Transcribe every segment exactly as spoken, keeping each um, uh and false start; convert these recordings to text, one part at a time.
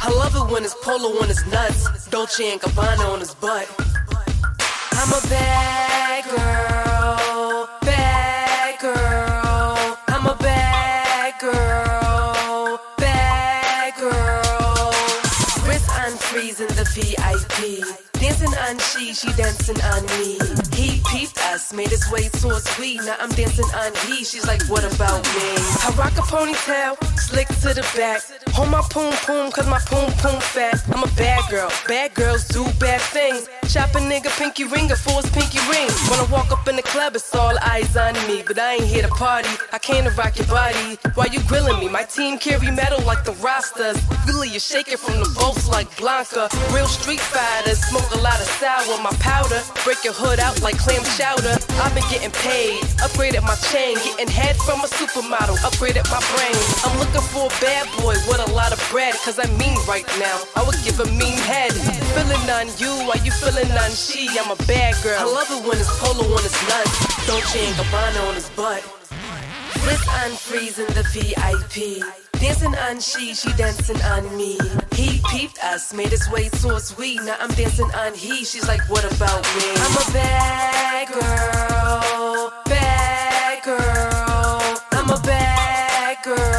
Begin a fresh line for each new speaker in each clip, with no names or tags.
I love it when it's polo on his nuts, Dolce and Gabbana on his butt. I'm a bad girl, bad girl. I'm a bad girl, bad girl. Wrist unfreezing the V I P. Dancing on she, she dancing on me. He peeped us, made his way towards we. Now I'm dancing on he, she's like, what about me? I rock a ponytail, slick to the back. Hold my poom poom, cause my poom poom fat. I'm a bad girl, bad girls do bad things. Chop a nigga pinky ring for his pinky ring. When I walk up in the club, it's all eyes on me. But I ain't here to party, I came to rock your body. Why you grilling me? My team carry metal like the Rastas. Really, you shake it from the bolts like Blanca. Real street fighters, smoke a lot of sour. My powder, break your hood out like clam chowder. I've been getting paid, upgraded my chain. Getting head from a supermodel, upgraded my brain. I'm looking for a bad boy with a lot of bread. Cause I'm mean right now, I would give a mean head. Feeling on you, why you feeling on she? I'm a bad girl, I love it when it's polo on his nuts, Dolce and Gabbana on his butt. Wrist unfreezing the V I P. Dancing on she, she dancing on me. He peeped us, made his way towards we. Now I'm dancing on he, she's like, what about me? I'm a bad girl, bad girl. I'm a bad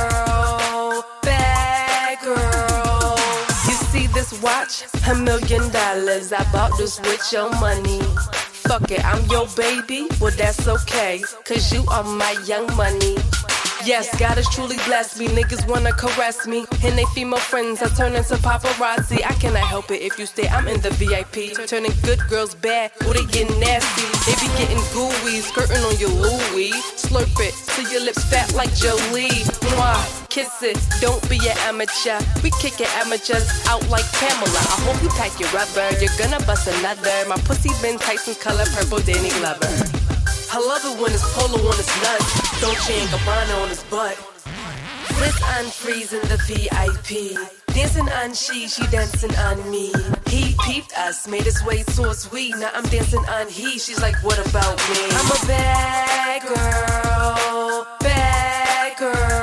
girl, bad girl. You see this watch? A million dollars. I bought this with your money. Fuck it, I'm your baby, well that's okay, cause you are my young money. Yes, God has truly blessed me. Niggas wanna caress me, and they female friends I turn into paparazzi. I cannot help it if you stay, I'm in the V I P. Turning good girls bad, or they get nasty. They be getting gooey, skirting on your Louis. Slurp it, till your lips fat like Jolie. Mwah, kiss it, don't be an amateur. We kickin' amateurs out like Pamela. I hope you pack your rubber, you're gonna bust another. My pussy been Tyson color, purple Danny Glover. I love it when it's polo on his nuts, Dolce and Gabbana on his butt. Wrist unfreezing the V I P. Dancing on she, she dancing on me. He peeped us, made his way towards we. Now I'm dancing on he, she's like, what about me? I'm a bad girl, bad girl.